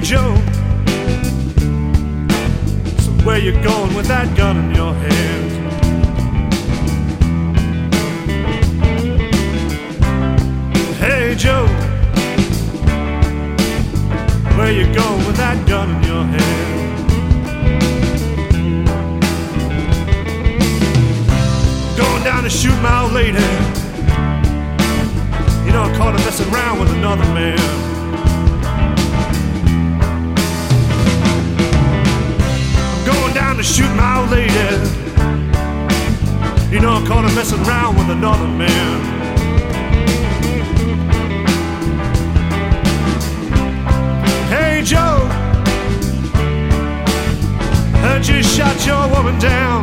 Joe, so where you going with that gun in your hand? Hey Joe, where you going with that gun in your hand? Going down to shoot my old lady. You know, I caught her messing around with another man. To shoot my old lady. You know, I caught her messing around with another man. Hey Joe, heard you shot your woman down.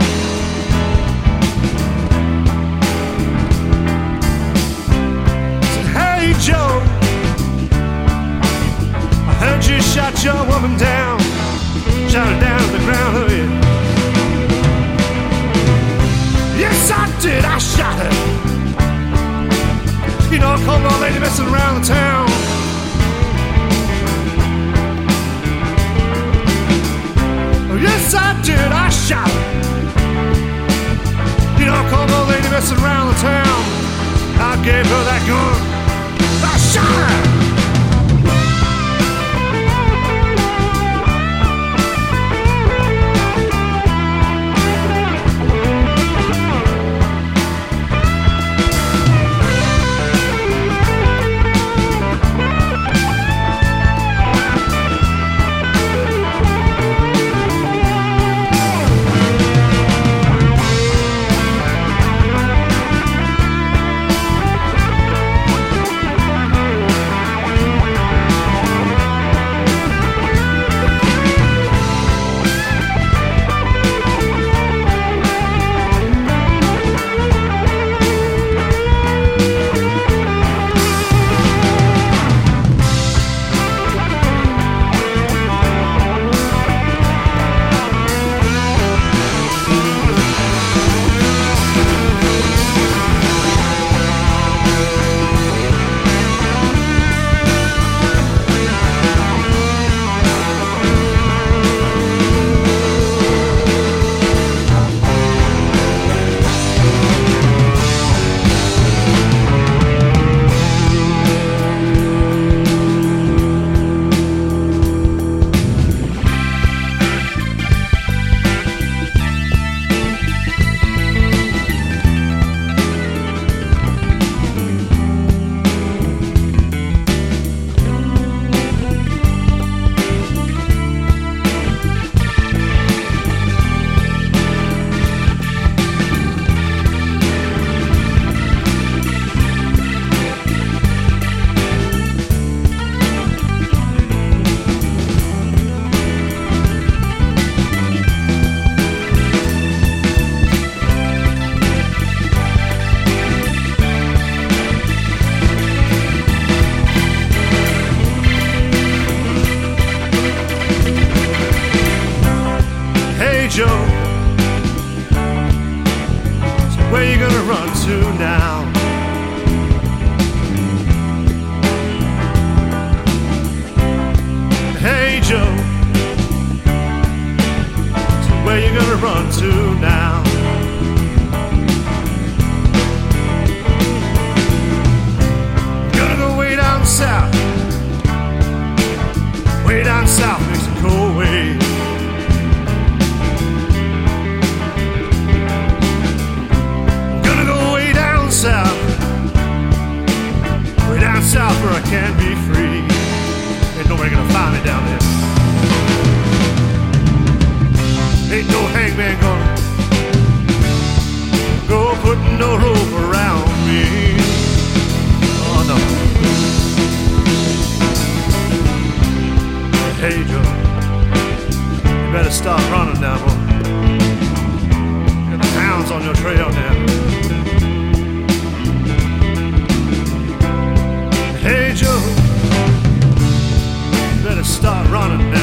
Said, hey Joe, I heard you shot your woman down. Shot her down to the ground, oh yeah. Yes, I did, I shot her. You know, I caught my lady messing around the town. Oh, yes, I did, I shot her. You know, I caught my lady messing around the town. I gave her that gun. I shot her. Joe, so where you gonna run to now? Hey Joe, so where you gonna run to now? Gonna go way down south, Mexico way. South where I can be free. Ain't nobody gonna find me down there. Ain't no hangman gonna go putting no rope around me. Oh no. Hey Joe, you better stop running now, boy. Got the hounds on your trail now. Hey Joe, better start running now.